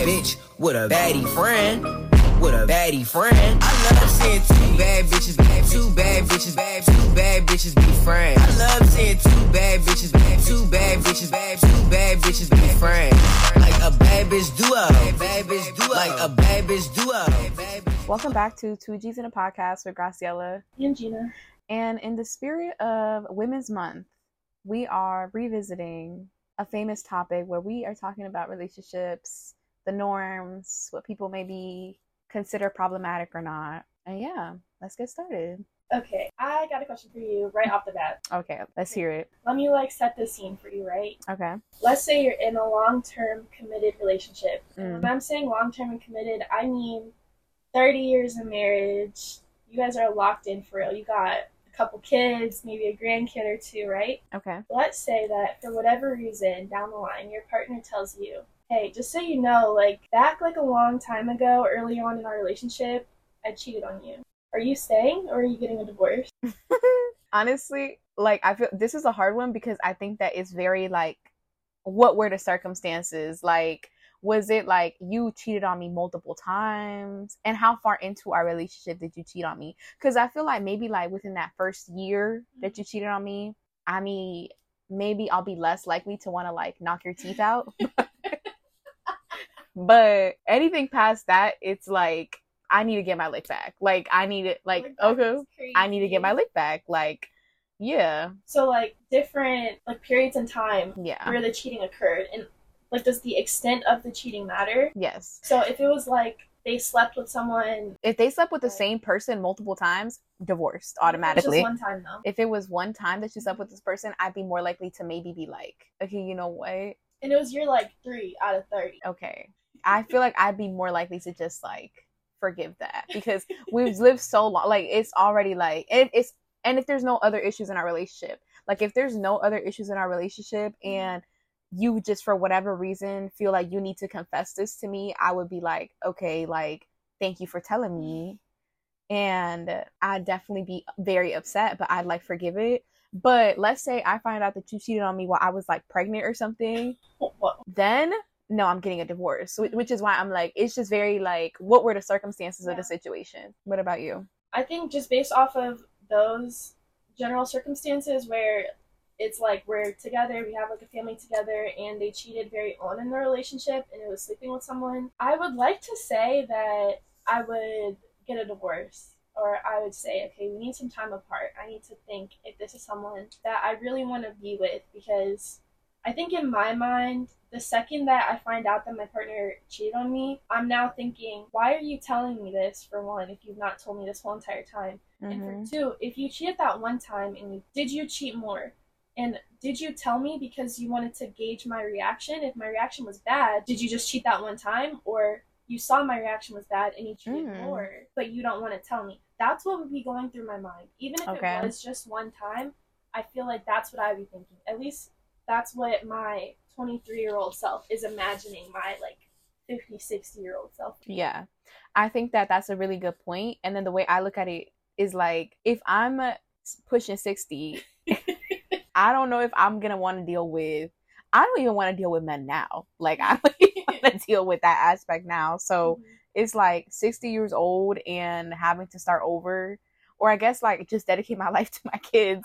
bitch with a baddie friend. With a baddie friend. I love seeing two bad bitches be friends. Two bad bitches be friends. Like a bad bitch duo. Like a bad bitch duo. Welcome back to Two G's in a Podcast with Graciela and Gina. And in the spirit of Women's Month, we are revisiting a famous topic where we are talking about relationships, the norms, what people maybe consider problematic or not. And yeah, let's get started. Okay, I got a question for you right off the bat. Okay, let's hear it. Let me set the scene for you, right? Okay. Let's say you're in a long-term committed relationship. And when I'm saying long-term and committed, I mean 30 years of marriage. You guys are locked in for real. You got a couple kids, maybe a grandkid or two, right? Okay. Let's say that for whatever reason down the line, your partner tells you, hey, just so you know, back a long time ago, early on in our relationship, I cheated on you. Are you staying or are you getting a divorce? Honestly, I feel this is a hard one because I think that it's very what were the circumstances? Was it you cheated on me multiple times? And how far into our relationship did you cheat on me? Because I feel maybe within that first year that you cheated on me, I mean, maybe I'll be less likely to want to knock your teeth out. But anything past that, it's I need to get my lick back. I need it, okay, I need to get my lick back. Yeah. So, different, periods in time where the cheating occurred. And, does the extent of the cheating matter? Yes. So, if it was, they slept with someone... If they slept with the same person multiple times, divorced automatically. Just one time, though. If it was one time that you slept with this person, I'd be more likely to maybe be okay, you know what? And it was your, 3 out of 30. Okay. I feel I'd be more likely to just, forgive that because we've lived so long. It's already and if there's no other issues in our relationship, if there's no other issues in our relationship and you just for whatever reason feel you need to confess this to me, I would be okay, thank you for telling me. And I'd definitely be very upset, but I'd forgive it. But let's say I find out that you cheated on me while I was pregnant or something. Then no, I'm getting a divorce, which is why I'm it's just very what were the circumstances of the situation? What about you? I think just based off of those general circumstances where it's we're together, we have a family together, and they cheated very on in the relationship and it was sleeping with someone, I would like to say that I would get a divorce. Or I would say, okay, we need some time apart. I need to think if this is someone that I really want to be with, because I think in my mind, the second that I find out that my partner cheated on me, I'm now thinking, why are you telling me this, for one, if you've not told me this whole entire time? Mm-hmm. And for two, if you cheated that one time, did you cheat more? And did you tell me because you wanted to gauge my reaction? If my reaction was bad, did you just cheat that one time? Or you saw my reaction was bad and you cheated more, but you don't want to tell me? That's what would be going through my mind. Even if it was just one time, I feel that's what I'd be thinking. At least that's what my 23-year-old self is imagining my 50, 60-year-old self. Yeah. I think that's a really good point. And then the way I look at it is if I'm pushing 60, I don't know if I'm going to want to deal with, I don't even want to deal with men now. I don't even want to deal with that aspect now. So it's 60 years old and having to start over, or I guess just dedicate my life to my kids.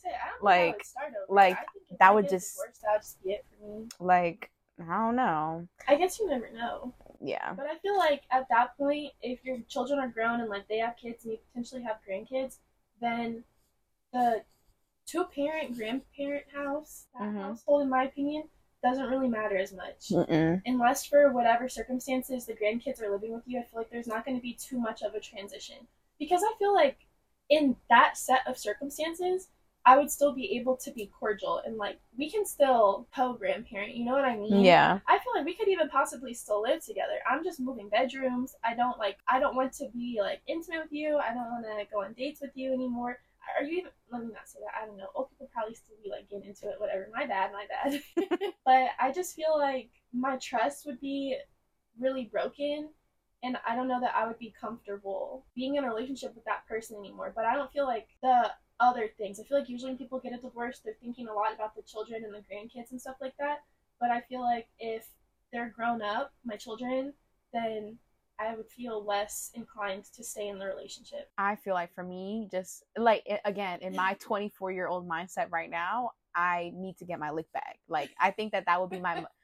That would just be it for me. I don't know. I guess you never know. Yeah. But I feel at that point, if your children are grown and they have kids and you potentially have grandkids, then the two-parent, grandparent house, that household, in my opinion, doesn't really matter as much. Unless for whatever circumstances the grandkids are living with you, I feel there's not going to be too much of a transition. Because I feel in that set of circumstances, I would still be able to be cordial and we can still co-grandparent, you know what I mean? Yeah. I feel we could even possibly still live together. I'm just moving bedrooms. I don't want to be intimate with you. I don't want to go on dates with you anymore. Are you even, let me not say that, I don't know. Old people probably still be getting into it, whatever. My bad. But I just feel my trust would be really broken. And I don't know that I would be comfortable being in a relationship with that person anymore. But I don't feel the other things. I feel usually when people get a divorce, they're thinking a lot about the children and the grandkids and stuff like that. But I feel if they're grown up, my children, then I would feel less inclined to stay in the relationship. I feel like for me, just like again, in my 24-year-old mindset right now, I need to get my lick back. Like, I think that would be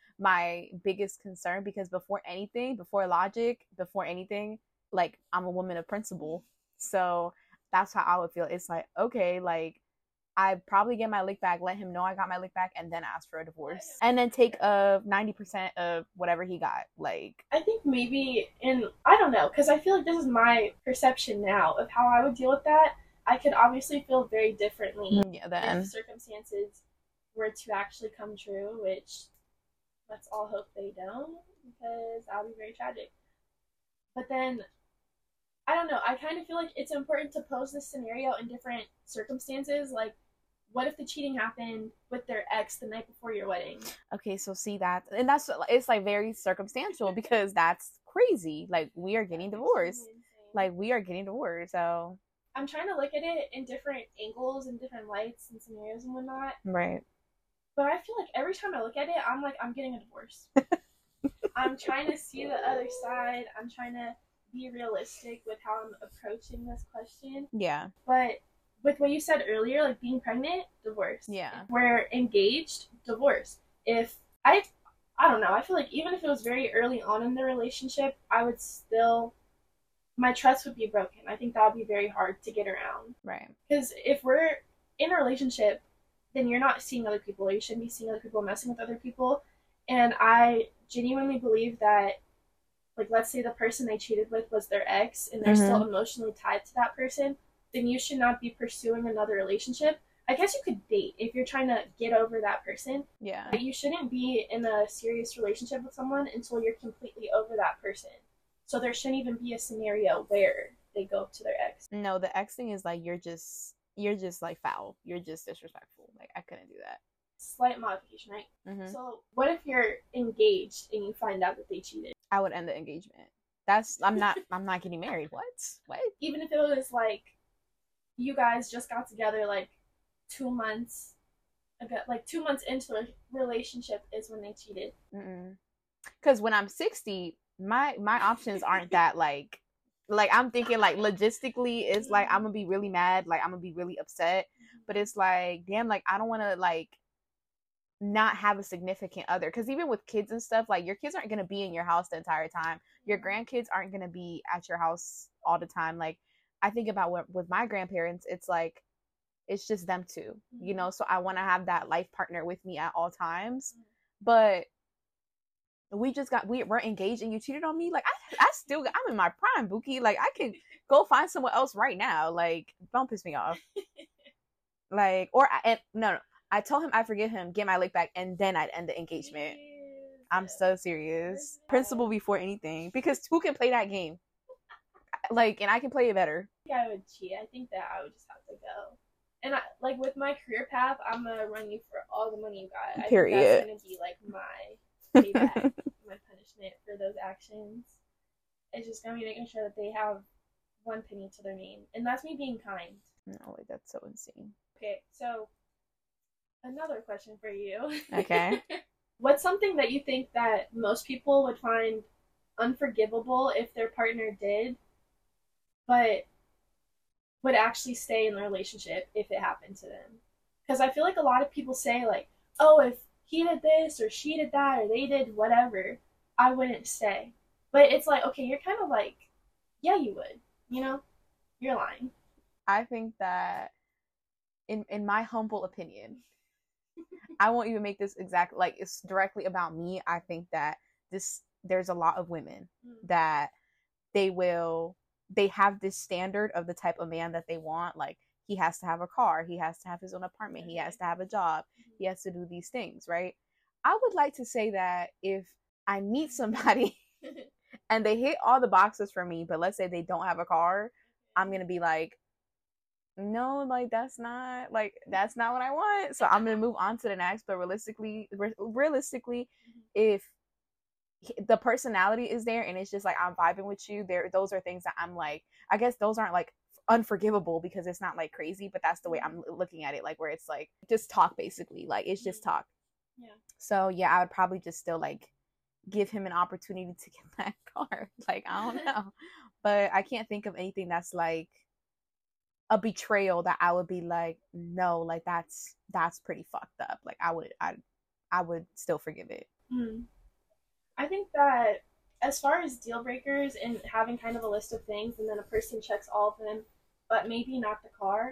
my biggest concern, because before anything, before logic, before anything, like, I'm a woman of principle. So that's how I would feel. It's like, okay, like, I probably get my lick back, let him know I got my lick back, and then ask for a divorce. And then take 90% of whatever he got. Like, I think maybe I don't know, because I feel like this is my perception now of how I would deal with that. I could obviously feel very differently then if circumstances were to actually come true, which let's all hope they don't, because that would be very tragic. But then, I don't know, I kind of feel like it's important to pose this scenario in different circumstances. Like, what if the cheating happened with their ex the night before your wedding? Okay, so see that, and it's like very circumstantial, because that's crazy. Like, we are getting divorced. Like, we are getting divorced. So I'm trying to look at it in different angles and different lights and scenarios and whatnot. Right. But I feel like every time I look at it, I'm like, I'm getting a divorce. I'm trying to see the other side. I'm trying to be realistic with how I'm approaching this question. Yeah. But with what you said earlier, like being pregnant, divorce. Yeah. If we're engaged, divorce. If I don't know, I feel like even if it was very early on in the relationship, I would still, my trust would be broken. I think that would be very hard to get around. Right. Because if we're in a relationship, then you're not seeing other people. You shouldn't be seeing other people, messing with other people. And I genuinely believe that, like, let's say the person they cheated with was their ex and they're still emotionally tied to that person, then you should not be pursuing another relationship. I guess you could date if you're trying to get over that person. Yeah. But you shouldn't be in a serious relationship with someone until you're completely over that person. So there shouldn't even be a scenario where they go to their ex. No, the ex thing is like, you're just like foul. You're just disrespectful. Like, I couldn't do that. Slight modification, right? Mm-hmm. So what if you're engaged and you find out that they cheated? I would end the engagement. I'm not getting married. What? Even if it was like, you guys just got together like 2 months ago, like 2 months into the relationship is when they cheated. Because when I'm 60, my options aren't that like I'm thinking like logistically, it's like I'm gonna be really mad, like I'm gonna be really upset, but it's like, damn, like I don't want to like not have a significant other, because even with kids and stuff, like your kids aren't gonna be in your house the entire time. Your grandkids aren't gonna be at your house all the time. Like, I think about with my grandparents, it's like, it's just them two, you know? So I want to have that life partner with me at all times. But we're engaged and you cheated on me. Like, I'm in my prime, Buki. Like, I can go find someone else right now. Like, don't piss me off. Like, no, I told him I forgive him, get my lick back, and then I'd end the engagement. I'm so serious. Principle before anything. Because who can play that game? Like, and I can play it better. I think I would cheat. I think that I would just have to go. And like with my career path, I'm gonna run you for all the money you got. Period. I think that's gonna be like my payback, my punishment for those actions. It's just gonna be making sure that they have one penny to their name, and that's me being kind. No, like, that's so insane. Okay, so another question for you. Okay. What's something that you think that most people would find unforgivable if their partner did, but would actually stay in the relationship if it happened to them? Because I feel like a lot of people say, like, oh, if he did this or she did that or they did whatever, I wouldn't stay. But it's like, okay, you're kind of like, yeah, you would. You know? You're lying. I think that, in my humble opinion, I won't even make this exact, like, it's directly about me. I think that there's a lot of women that they have this standard of the type of man that they want. Like, he has to have a car, he has to have his own apartment, he has to have a job, he has to do these things, right? I would like to say that if I meet somebody and they hit all the boxes for me, but let's say they don't have a car, I'm gonna be like, no, like, that's not what I want. So I'm gonna move on to the next. But realistically, if the personality is there and it's just like, I'm vibing with you, those are things that I'm like, I guess those aren't like unforgivable because it's not like crazy, but that's the way I'm looking at it, like, where it's like just talk, basically, like it's just talk. Yeah. So yeah, I would probably just still like give him an opportunity to get that car. Like, I don't know. But I can't think of anything that's like a betrayal that I would be like, no, like that's pretty fucked up. Like I would still forgive it. I think that as far as deal breakers and having kind of a list of things and then a person checks all of them, but maybe not the car,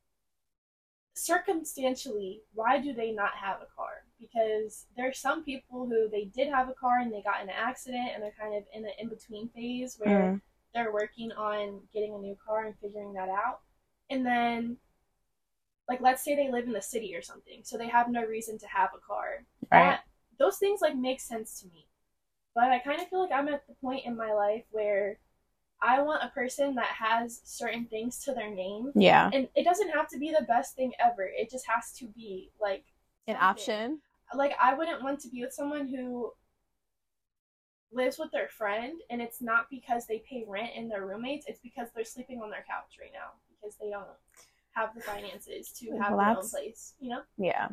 circumstantially, why do they not have a car? Because there's some people who they did have a car and they got in an accident and they're kind of in an in-between phase where they're working on getting a new car and figuring that out. And then, like, let's say they live in the city or something, so they have no reason to have a car. Right. Those things, like, make sense to me. But I kind of feel like I'm at the point in my life where I want a person that has certain things to their name. Yeah. And it doesn't have to be the best thing ever. It just has to be, like, an option. Like, I wouldn't want to be with someone who lives with their friend, and it's not because they pay rent and they're roommates. It's because they're sleeping on their couch right now because they don't have the finances to have their own place, you know? Yeah.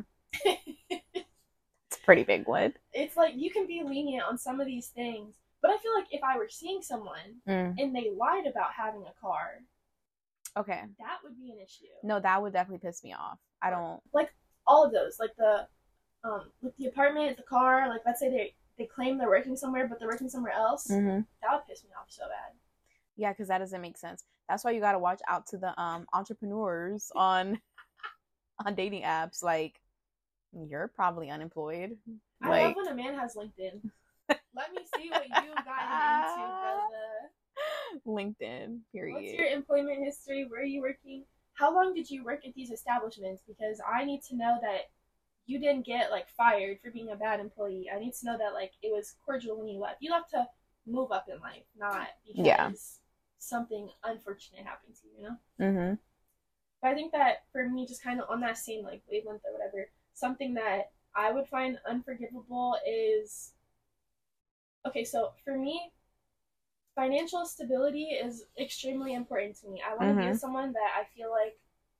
It's a pretty big one. It's like, you can be lenient on some of these things, but I feel like if I were seeing someone and they lied about having a car, okay, that would be an issue. No, that would definitely piss me off. I don't like all of those, like the apartment, the car. Like, let's say they claim they're working somewhere, but they're working somewhere else. That would piss me off so bad. Yeah, because that doesn't make sense. That's why you got to watch out to the entrepreneurs on dating apps. Like, you're probably unemployed. I love when a man has LinkedIn. Let me see what you've gotten into, brother. LinkedIn, period. What's your employment history? Where are you working? How long did you work at these establishments? Because I need to know that you didn't get, like, fired for being a bad employee. I need to know that, like, it was cordial when you left. You left to move up in life, not because something unfortunate happened to you, you know? But I think that for me, just kind of on that same, like, wavelength or whatever, something that I would find unforgivable is, okay, so for me, financial stability is extremely important to me. I want to be with someone that I feel like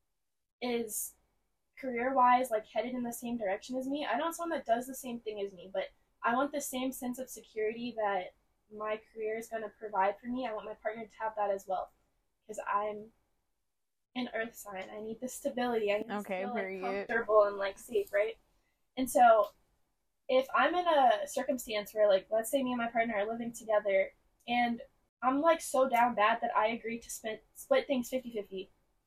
is career-wise, like, headed in the same direction as me. I don't want someone that does the same thing as me, but I want the same sense of security that my career is going to provide for me. I want my partner to have that as well, because I'm an earth sign. I need the stability. I need to feel, like, comfortable and, like, safe, right? And so if I'm in a circumstance where, like, let's say me and my partner are living together and I'm, like, so down bad that I agree to split things 50-50,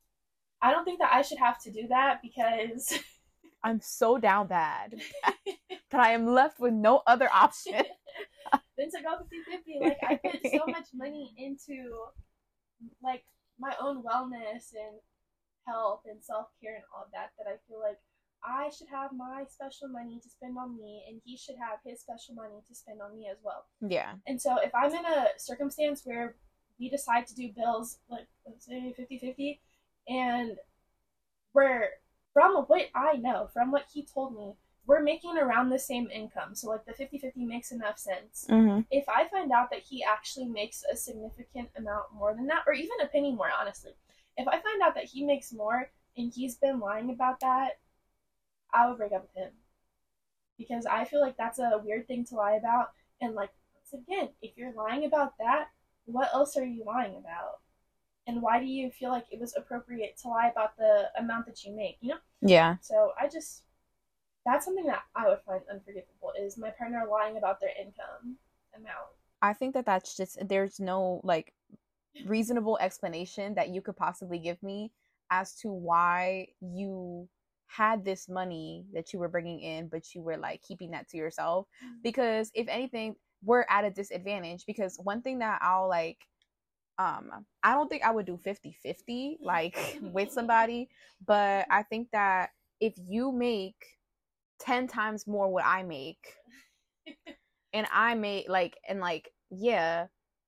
I don't think that I should have to do that because I'm so down bad that I am left with no other option than to go 50-50. Like, I put so much money into, like, my own wellness and health and self-care and all of that I feel like I should have my special money to spend on me, and he should have his special money to spend on me as well. Yeah. And so if I'm in a circumstance where we decide to do bills, like, let's say 50-50, and we're, from what I know, from what he told me, we're making around the same income. So, like, the 50-50 makes enough sense. If I find out that he actually makes a significant amount more than that, or even a penny more, honestly, if I find out that he makes more and he's been lying about that, I would break up with him. Because I feel like that's a weird thing to lie about. And, like, once again, if you're lying about that, what else are you lying about? And why do you feel like it was appropriate to lie about the amount that you make, you know? Yeah. So that's something that I would find unforgivable, is my partner lying about their income amount. I think that that's just, there's no, like, reasonable explanation that you could possibly give me as to why you had this money that you were bringing in, but you were, like, keeping that to yourself. Because if anything, we're at a disadvantage. Because one thing that I'll, like, I don't think I would do 50-50, like, with somebody, but I think that if you make 10 times more what I make, and I make, like, and, like, yeah,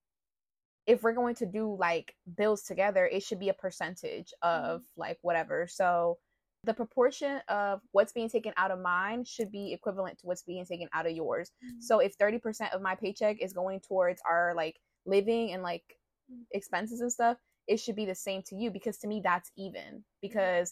if we're going to do, like, bills together, it should be a percentage of, like, whatever. So the proportion of what's being taken out of mine should be equivalent to what's being taken out of yours. So if 30% of my paycheck is going towards our, like, living and, like, expenses and stuff, it should be the same to you, because to me that's even. Because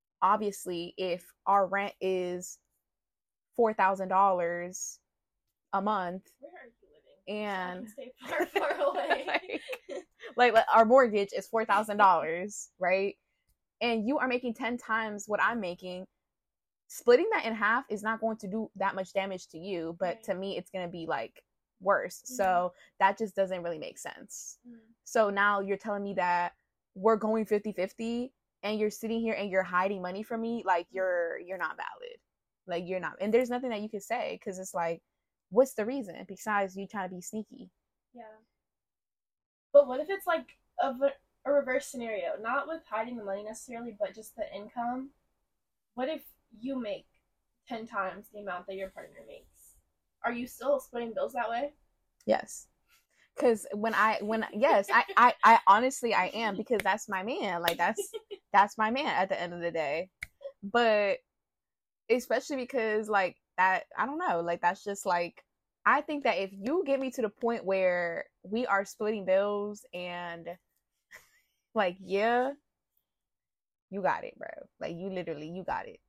obviously if our rent is $4,000 a month. Where are you living? And so I can stay far away. like our mortgage is $4,000, right? And you are making 10 times what I'm making. Splitting that in half is not going to do that much damage to you, but Right. to me, it's going to be like worse. Mhm. So that just doesn't really make sense. So now you're telling me that we're going 50-50 and you're sitting here and you're hiding money from me. Like you're not valid. Like you're not. And there's nothing that you can say because it's like, what's the reason besides you trying to be sneaky? Yeah. But what if it's like a reverse scenario? Not with hiding the money necessarily, but just the income. What if you make 10 times the amount that your partner makes? Are you still splitting bills that way? Yes. Because yes, I honestly I am, because that's my man. Like that's my man at the end of the day. But especially because like that, I don't know, like that's just like, I think that if you get me to the point where we are splitting bills and like, yeah, you got it, bro. Like you literally, you got it.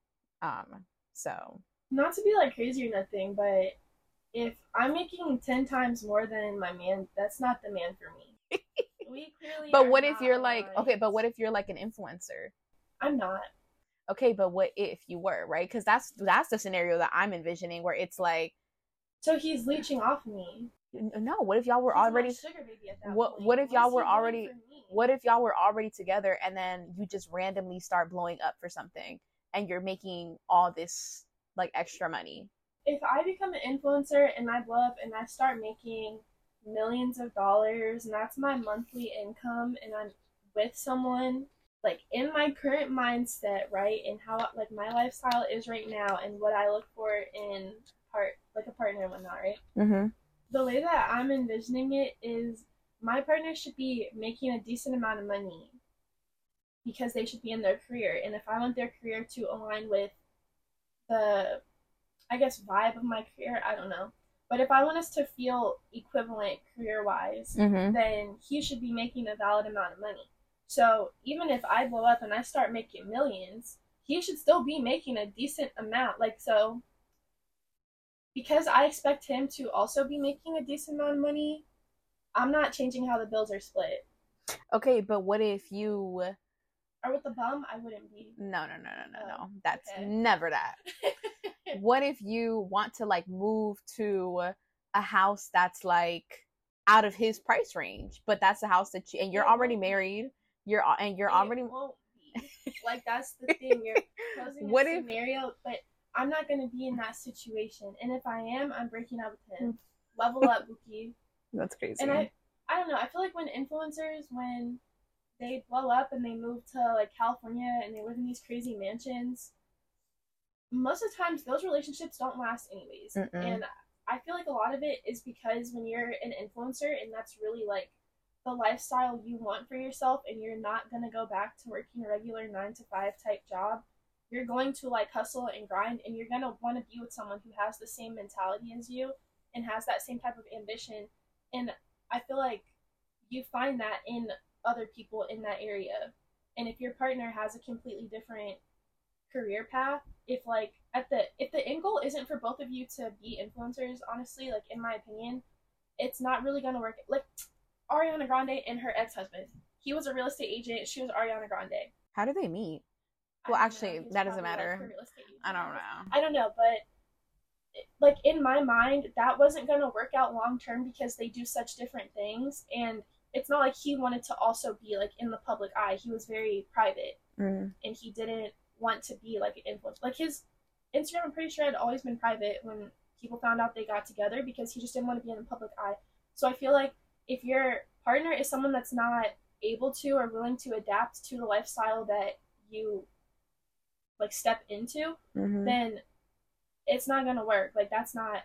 So Not to be like crazy or nothing, but if I'm making 10 times more than my man, that's not the man for me. We clearly but are what if not you're like, aligned. okay, but what if you're like an influencer? I'm not. Okay, but what if you were, right? Because that's the scenario that I'm envisioning, where it's like, So he's leeching off me. no, what if y'all were He's my already sugar baby at that what point. what if What y'all is he were doing already for me? what if y'all were already together and then you just randomly start blowing up for something and you're making all this like extra money? If I become an influencer and I blow up and I start making millions of dollars and that's my monthly income and I'm with someone, like in my current mindset, right, and how like my lifestyle is right now and what I look for in a partner and whatnot, right? Mm-hmm. The way that I'm envisioning it is my partner should be making a decent amount of money because they should be in their career. And if I want their career to align with the, I guess, vibe of my career, I don't know. But if I want us to feel equivalent career wise, Mm-hmm. then he should be making a valid amount of money. So even if I blow up and I start making millions, he should still be making a decent amount. Like, so because I expect him to also be making a decent amount of money, I'm not changing how the bills are split. Okay, but what if you Or with the bum, I wouldn't be. no. That's Okay. never that. What if you want to like move to a house that's like out of his price range, but that's a house that and you're already married, you're already won't be. Like that's the thing. You're posing What a if- scenario, but I'm not gonna be in that situation. And if I am, I'm breaking up with him. Level up, Buki. That's crazy. And I don't know. I feel like when influencers, when they blow up and they move to like California and they live in these crazy mansions, most of the times those relationships don't last anyways. Mm-mm. And I feel like a lot of it is because when you're an influencer and that's really like the lifestyle you want for yourself and you're not going to go back to working a regular 9 to 5 type job, you're going to like hustle and grind and you're going to want to be with someone who has the same mentality as you and has that same type of ambition. And I feel like you find that in other people in that area. And if your partner has a completely different career path, if the end goal isn't for both of you to be influencers, honestly, like in my opinion, it's not really gonna work. Like Ariana Grande and her ex-husband, he was a real estate agent, she was Ariana Grande. How did they meet? Well, actually, that doesn't matter. I don't know, but like in my mind, that wasn't gonna work out long term because they do such different things, and it's not like he wanted to also be like in the public eye. He was very private, and he didn't want to be like an influencer. Like his Instagram, I'm pretty sure, had always been private when people found out they got together because he just didn't want to be in the public eye. So I feel like if your partner is someone that's not able to or willing to adapt to the lifestyle that you like step into, then it's not gonna work. Like that's not.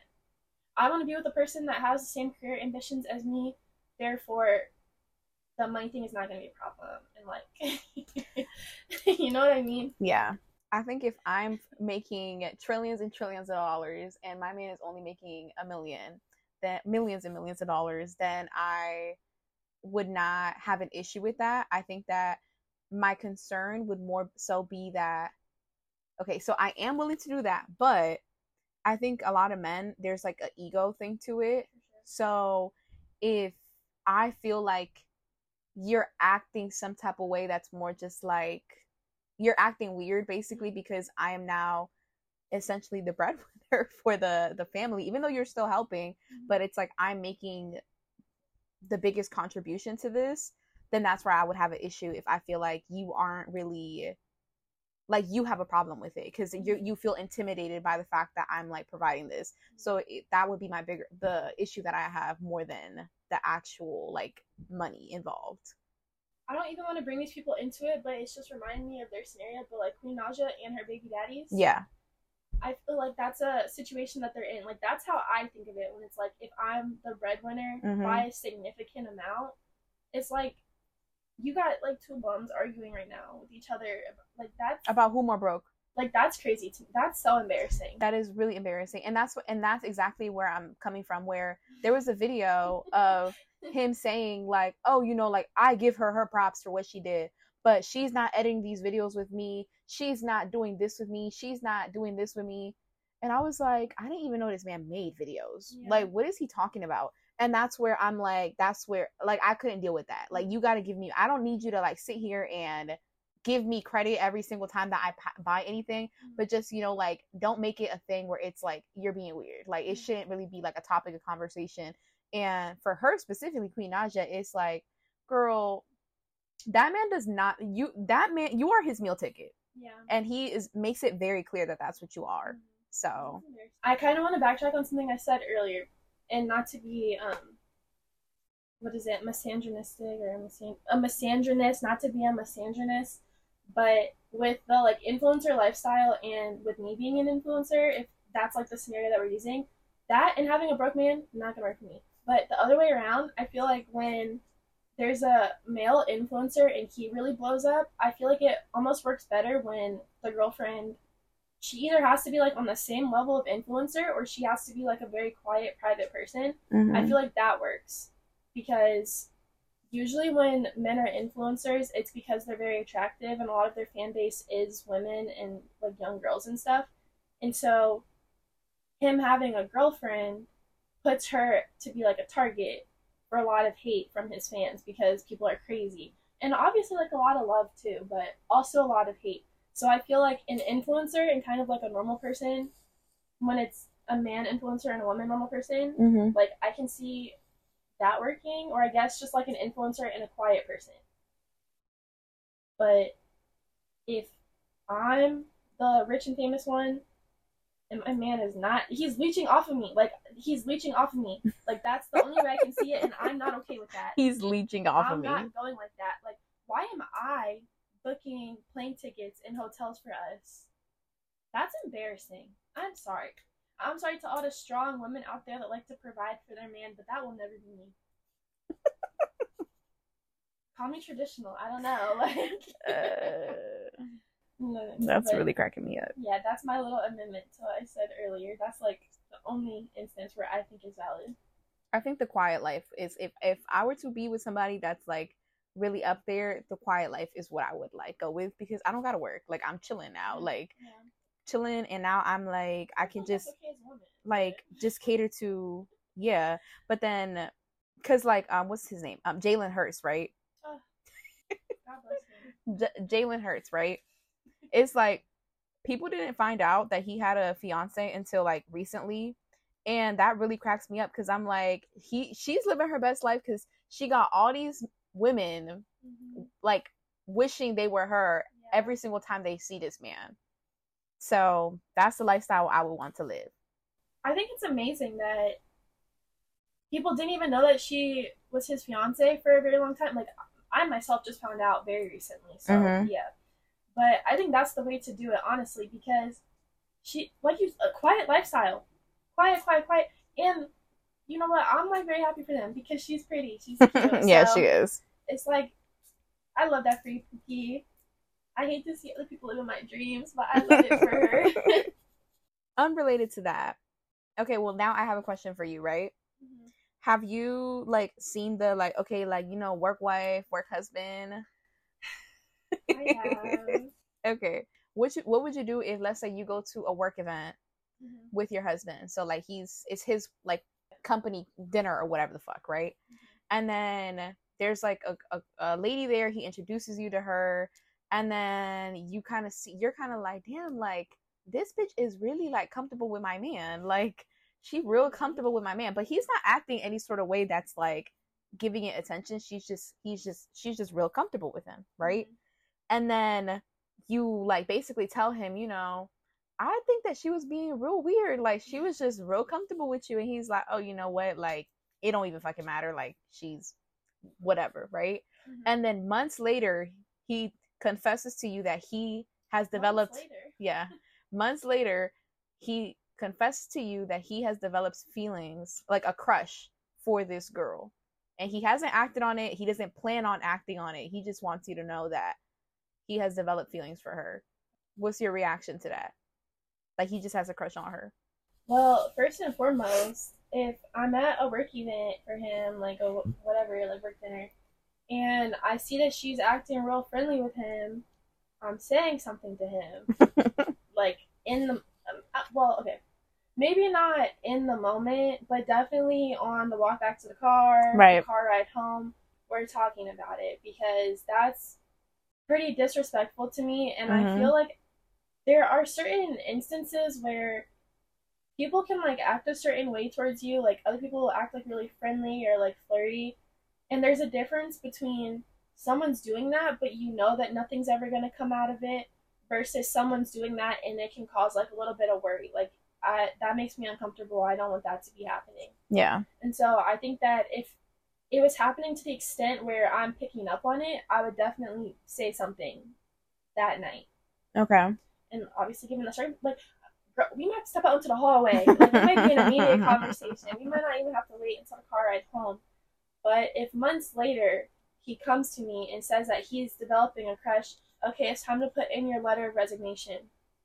I want to be with a person that has the same career ambitions as me. Therefore, the money thing is not gonna be a problem. And like, you know what I mean? Yeah. I think if I'm making trillions and trillions of dollars and my man is only making $1 million, then millions and millions of dollars, then I would not have an issue with that. I think that my concern would more so be that, okay, so I am willing to do that, but I think a lot of men, there's like an ego thing to it. For sure. So if I feel like you're acting some type of way that's more just like you're acting weird basically because I am now essentially the breadwinner for the family, even though you're still helping, but it's like I'm making the biggest contribution to this, then that's where I would have an issue if I feel like you aren't really like you have a problem with it because you feel intimidated by the fact that I'm like providing this. So that would be the issue that I have more than the actual like money involved. I don't even want to bring these people into it, but it's just reminding me of their scenario. But like Queen Naja and her baby daddies, Yeah, I feel like that's a situation that they're in. Like that's how I think of it when it's like if I'm the breadwinner by a significant amount, it's like you got like two bums arguing right now with each other. Like that's about who more broke. Like that's crazy to me. That's so embarrassing. That is really embarrassing, and that's exactly where I'm coming from. Where there was a video of him saying like, oh, you know, like I give her props for what she did, but she's not editing these videos with me. She's not doing this with me. She's not doing this with me. And I was like, I didn't even know this man made videos. Yeah. Like, what is he talking about? And that's where I'm like, that's where like I couldn't deal with that. Like, you got to give me. I don't need you to like sit here and give me credit every single time that I buy anything, but just, you know, like don't make it a thing where it's like you're being weird. Like it shouldn't really be like a topic of conversation. And for her specifically, Queen Naja, it's like, girl, that man does not you are his meal ticket. Yeah. And he makes it very clear that that's what you are. So I kind of want to backtrack on something I said earlier, and not to be misogynistic or a misandrinist, not to be a misandrinist, but with the like influencer lifestyle and with me being an influencer, if that's like the scenario that we're using, that and having a broke man, not gonna work for me. But the other way around, I feel like when there's a male influencer and he really blows up, I feel like it almost works better when the girlfriend, she either has to be like on the same level of influencer or she has to be like a very quiet, private person. Mm-hmm. I feel like that works because usually when men are influencers, it's because they're very attractive and a lot of their fan base is women and like young girls and stuff. And so him having a girlfriend puts her to be like a target for a lot of hate from his fans because people are crazy. And obviously like a lot of love too, but also a lot of hate. So I feel like an influencer and kind of like a normal person, when it's a man influencer and a woman normal person, mm-hmm. like I can see that working, or I guess just like an influencer and a quiet person. But if I'm the rich and famous one, and my man is not, he's leeching off of me. Like, he's leeching off of me. Like, that's the only way I can see it, and I'm not okay with that. He's leeching off of me. I'm not going like that. Like, why am I booking plane tickets and hotels for us? That's embarrassing. I'm sorry. I'm sorry to all the strong women out there that like to provide for their man, but that will never be me. Call me traditional. I don't know. Like, no, that's really cracking me up. Yeah, that's my little amendment to what I said earlier. That's like the only instance where I think is valid. I think the quiet life is, if I were to be with somebody that's like really up there, the quiet life is what I would like go with, because I don't gotta work. Like, I'm chilling now. Like, chilling, and now I'm like, I can just like just cater to, yeah. But then, cause like what's his name? Jalen Hurts, right? Oh, God bless him. Jalen Hurts, right? It's like people didn't find out that he had a fiance until like recently, and that really cracks me up because I'm like, she's living her best life because she got all these women mm-hmm. like wishing they were her every single time they see this man. So that's the lifestyle I would want to live. I think it's amazing that people didn't even know that she was his fiance for a very long time. Like, I myself just found out very recently. So, mm-hmm. yeah. But I think that's the way to do it, honestly, because she, like you, a quiet lifestyle. Quiet. And you know what? I'm like very happy for them because she's pretty. She's cute. Yeah, so she is. It's like, I love that for you, Pookie. I hate to see other people live in my dreams, but I love it for her. Unrelated to that. Okay, well, now I have a question for you, right? Mm-hmm. Have you, like, seen the, like, okay, like, you know, work wife, work husband? I have. Okay. What would you do if, let's say, you go to a work event with your husband. So like it's his like company dinner or whatever the fuck, right? And then there's like a lady there. He introduces you to her, and then you're kind of like, damn, like this bitch is really like comfortable with my man. Like she real comfortable with my man, but he's not acting any sort of way that's like giving it attention. She's just real comfortable with him, right? And then you like basically tell him, you know, I think that she was being real weird. Like she was just real comfortable with you. And he's like, oh, you know what? Like it don't even fucking matter. Like she's whatever, right? And then months later, he confesses to you that he has developed. Months later, he confesses to you that he has developed feelings, like a crush for this girl. And he hasn't acted on it. He doesn't plan on acting on it. He just wants you to know that he has developed feelings for her. What's your reaction to that? Like he just has a crush on her. Well, first and foremost, if I'm at a work event for him, like a whatever, like work dinner, and I see that she's acting real friendly with him, I'm saying something to him. Like in the, okay, maybe not in the moment, but definitely on the walk back to the car, right, the car ride home, we're talking about it, because that's pretty disrespectful to me. And I feel like there are certain instances where people can like act a certain way towards you, like other people will act like really friendly or like flirty, and there's a difference between someone's doing that but you know that nothing's ever going to come out of it, versus someone's doing that and it can cause like a little bit of worry. Like that makes me uncomfortable. I don't want that to be happening. Yeah. And so I think that if it was happening to the extent where I'm picking up on it, I would definitely say something that night. Okay. And obviously given the certain, like, we might step out into the hallway. Like, we might be in a immediate conversation. We might not even have to wait until the car ride home. But if months later he comes to me and says that he's developing a crush, okay, it's time to put in your letter of resignation.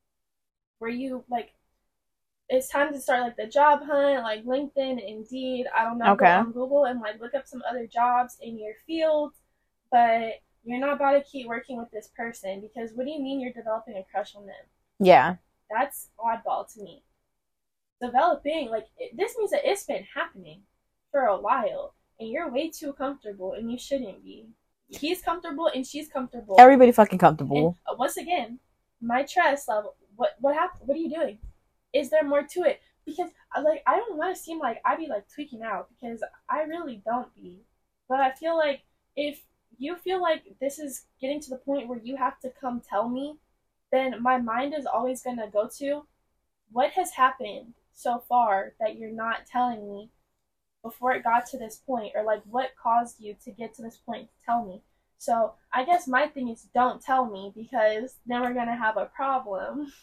Where you, like, it's time to start, like, the job hunt, like LinkedIn, Indeed, I don't know, go on Google and, like, look up some other jobs in your field. But you're not about to keep working with this person, because what do you mean you're developing a crush on them? Yeah. That's oddball to me. Developing, like, this means that it's been happening for a while, and you're way too comfortable, and you shouldn't be. He's comfortable, and she's comfortable. Everybody fucking comfortable. And, once again, my trust level, what happened? What are you doing? Is there more to it? Because, like, I don't want to seem like I be, like, tweaking out, because I really don't be. But I feel like if you feel like this is getting to the point where you have to come tell me, then my mind is always going to go to what has happened so far that you're not telling me before it got to this point, or like what caused you to get to this point to tell me. So I guess my thing is don't tell me, because then we're going to have a problem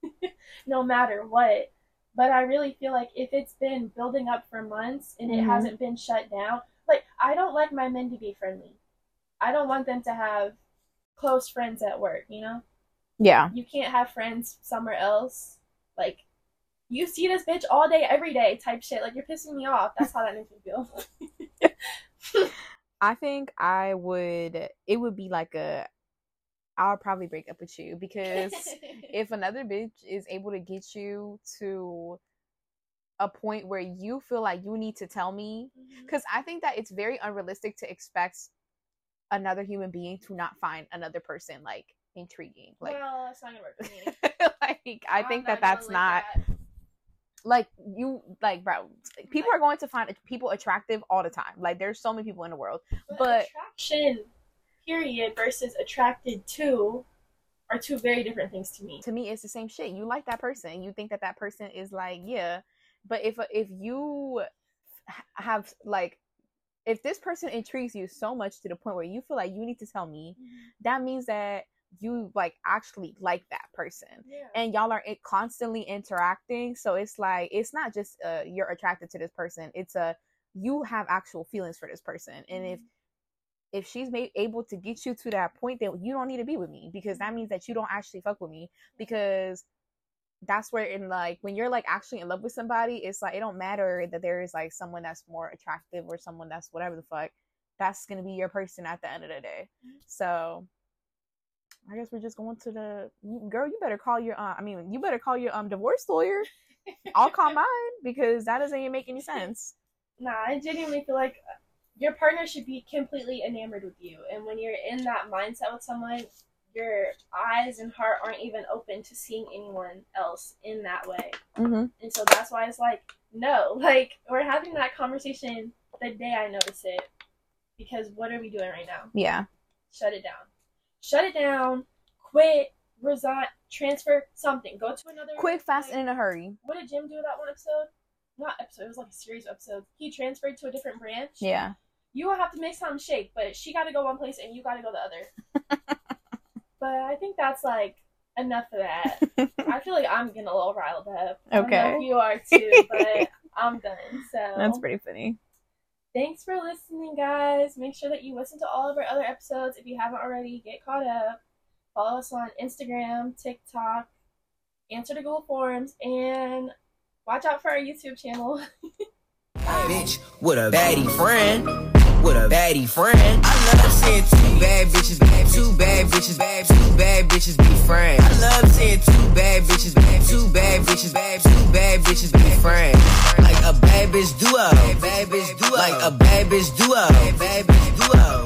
no matter what. But I really feel like if it's been building up for months and it hasn't been shut down, like, I don't like my men to be friendly. I don't want them to have close friends at work, you know? Yeah. You can't have friends somewhere else. Like, you see this bitch all day, every day type shit. Like, you're pissing me off. That's how that makes me feel. I think it would be like I'll probably break up with you, because if another bitch is able to get you to a point where you feel like you need to tell me, because I think that it's very unrealistic to expect another human being to not find another person like intriguing. Like, well, that's not gonna work for me. Like, I think that's not like you, like, bro, people are going to find people attractive all the time. Like, there's so many people in the world, but attraction period versus attracted to are two very different things to me. To me, it's the same shit. You like that person, you think that person is like, yeah, but if you have, like, if this person intrigues you so much to the point where you feel like you need to tell me, that means that you, like, actually like that person. And y'all are constantly interacting. So it's like, it's not just you're attracted to this person, it's you have actual feelings for this person. And if she's able to get you to that point, then you don't need to be with me, because that means that you don't actually fuck with me. Because that's where, in, like, when you're, like, actually in love with somebody, it's like, it don't matter that there is, like, someone that's more attractive or someone that's whatever the fuck, that's gonna be your person at the end of the day. So I guess we're just going to girl, you better call your you better call your divorce lawyer, I'll call mine because that doesn't even make any sense. Nah, I genuinely feel like your partner should be completely enamored with you. And when you're in that mindset with someone, your eyes and heart aren't even open to seeing anyone else in that way. Mm-hmm. And so that's why it's like, no, like, we're having that conversation the day I notice it. Because what are we doing right now? Yeah. Shut it down. Shut it down. Quit. Resign. Transfer. Something. Go to another. Quick, fast, like, and in a hurry. what did Jim do that one episode? Not episode. It was like a series of episodes. He transferred to a different branch. Yeah. You will have to make something shake, but she got to go one place and you got to go the other. But I think that's like enough of that. I feel like I'm getting a little riled up. Okay. I don't know if you are too, but I'm done. So That's pretty funny. thanks for listening, guys. Make sure that you listen to all of our other episodes. If you haven't already, get caught up. Follow us on Instagram, TikTok, answer to Google Forms, and watch out for our YouTube channel. Bitch with a baddie friend. With a baddie friend. I love seeing two bad bitches be friends. I love seeing two bad bitches be friends. Like a bad bitch duo. Like a bad bitch duo.